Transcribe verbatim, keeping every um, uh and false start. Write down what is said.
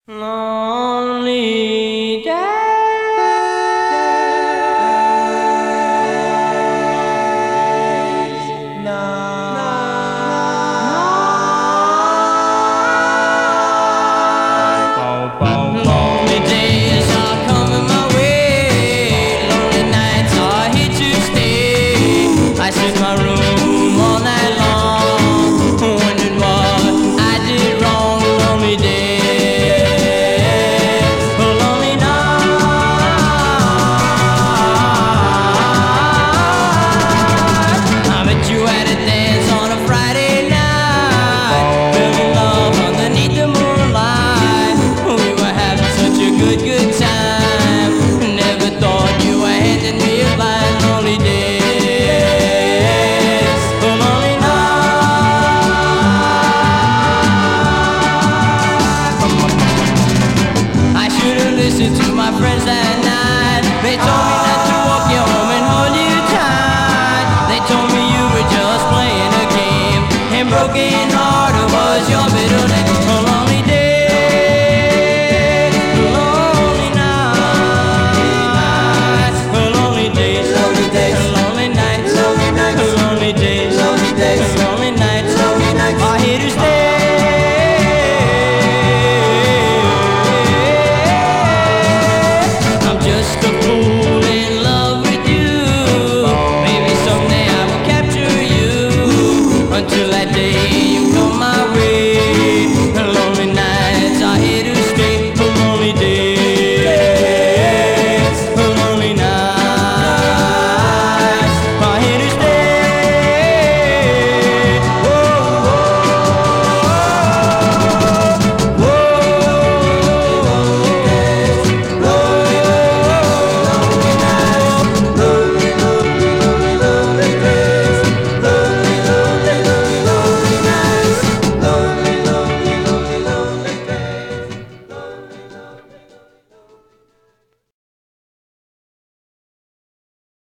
Lonely days. Lonely days are coming my way. Lonely nights are here to stay. I sit in my room all night long, wondering what I did wrong. Lonely days, oh lonely nights. I met you at a dance on a Friday night. Fell in love underneath the moonlight. We were having such a good, good time. Never thought you were handing me a line. Lonely days, oh lonely nights. I should've listened to my friends that night. They told me